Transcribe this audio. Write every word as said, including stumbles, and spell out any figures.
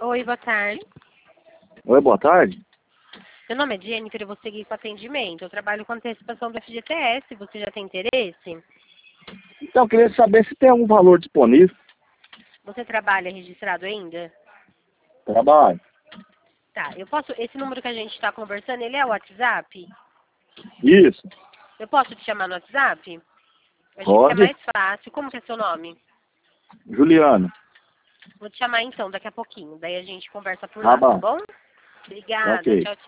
Oi, boa tarde. Oi, boa tarde. Meu nome é Jennifer e vou seguir com atendimento. Eu trabalho com antecipação do F G T S. Você já tem interesse? Então, eu queria saber se tem algum valor disponível. Você trabalha registrado ainda? Trabalho. Tá, eu posso... Esse número que a gente está conversando, ele é o WhatsApp? Isso. Eu posso te chamar no WhatsApp? Acho que fica Pode. mais fácil. Como que é seu nome? Juliano. Vou te chamar então, daqui a pouquinho. Daí a gente conversa por Tá lá, tá bom. bom? Obrigada. Ok. Tchau, tchau.